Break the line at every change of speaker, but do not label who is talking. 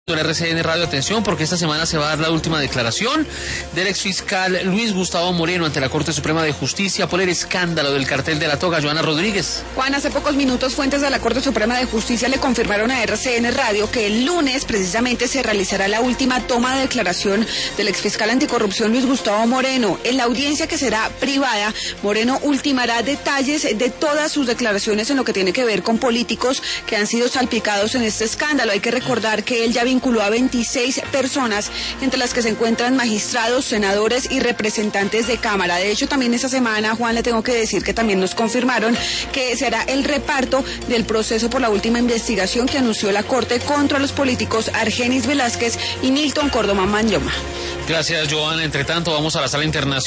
RCN Radio, atención, porque esta semana se va a dar la última declaración del exfiscal Luis Gustavo Moreno ante la Corte Suprema de Justicia por el escándalo del cartel de la toga. Joana Rodríguez.
Juan, hace pocos minutos fuentes de la Corte Suprema de Justicia le confirmaron a RCN Radio que el lunes precisamente se realizará la última toma de declaración del exfiscal anticorrupción Luis Gustavo Moreno. En la audiencia, que será privada, Moreno ultimará detalles de todas sus declaraciones en lo que tiene que ver con políticos que han sido salpicados en este escándalo. Hay que recordar que él ya vinculó a 26 personas, entre las que se encuentran magistrados, senadores y representantes de Cámara. De hecho, también esta semana, Juan, le tengo que decir que también nos confirmaron que será el reparto del proceso por la última investigación que anunció la Corte contra los políticos Argenis Velázquez y Nilton Córdoba Manyoma.
Gracias, Joana. Entre tanto, vamos a la sala internacional.